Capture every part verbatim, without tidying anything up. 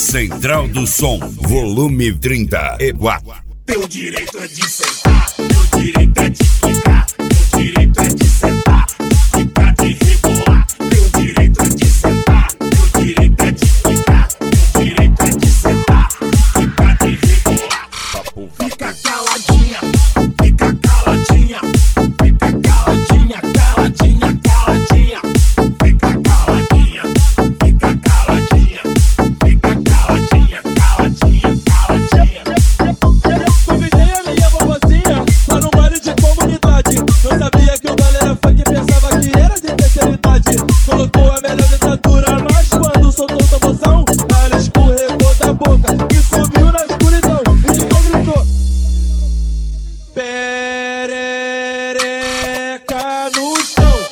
Central do Som, volume trinta e quatro. Teu direito é de sentar, teu direito é de ficar, teu direito é de sentar, ficar de rebolar. Teu direito é de sentar, teu direito é de ficar, teu direito é de sentar, ficar de rebolar. Fica caladinha, fica caladinha, fica caladinha, caladinha, caladinha. Fica caladinha, fica caladinha, fica caladinha, caladinha, caladinha. Convidei a minha vovozinha lá no baile de comunidade. Não sabia que o galera funk pensava que era de terceira idade. Colocou a melhor dentadura, mas quando soltou a emoção, ela escorregou da boca e subiu na escuridão. E então gritou: perereca no chão.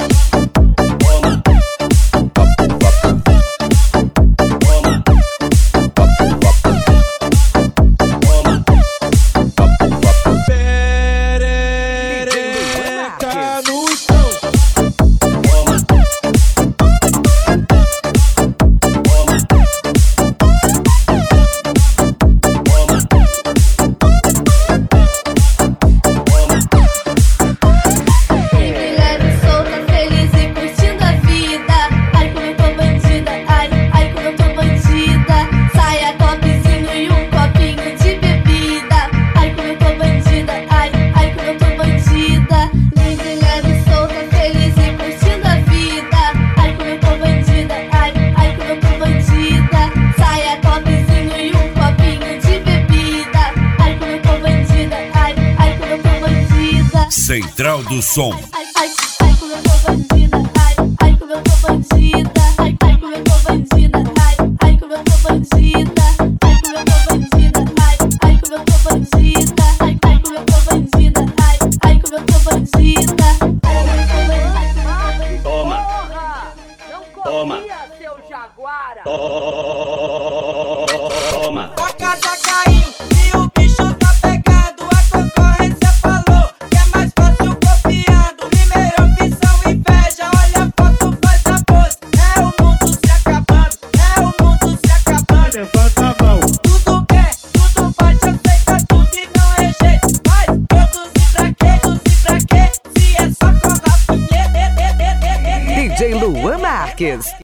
Perereca no chão. Sempre leve, solta, feliz e curtindo a vida. Ai, como eu tô bandida, ai, ai, como eu tô bandida. Saia, topzinho e um copinho de bebida. Ai, como eu tô bandida, ai, ai, como eu tô bandida. Livre, leve, solta, feliz e curtindo a vida. Ai, como eu tô bandida, ai, ai, como eu tô bandida. Saia, topzinho e um copinho de bebida. Ai, como eu tô bandida, ai, ai, como eu tô bandida. Central do Som. Ai, ai, ai, como eu tô bandida, ai, ai, como eu tô bandida, ai, ai, como eu tô bandida, ai, ai, como eu tô bandida, ai, como eu tô bandida, ai, ai, como eu tô bandida, ai, ai, como eu tô bandida, ai, ai, como eu tô bandida. Toma, Não Toma. confia, seu jaguara! toma. A casa caiu e o bicho tá pegando. A concorrência falou que é mais fácil copiando. Primeira opção, inveja. Olha a foto, faz a pose. É o mundo se acabando, é o mundo se acabando. Levanta a mão. Tudo quer, tudo pode, aceita tudo e não rejeita. Mas produzir pra quê, produzir pra quê? Se é só com a punheta. D J Luan Marques.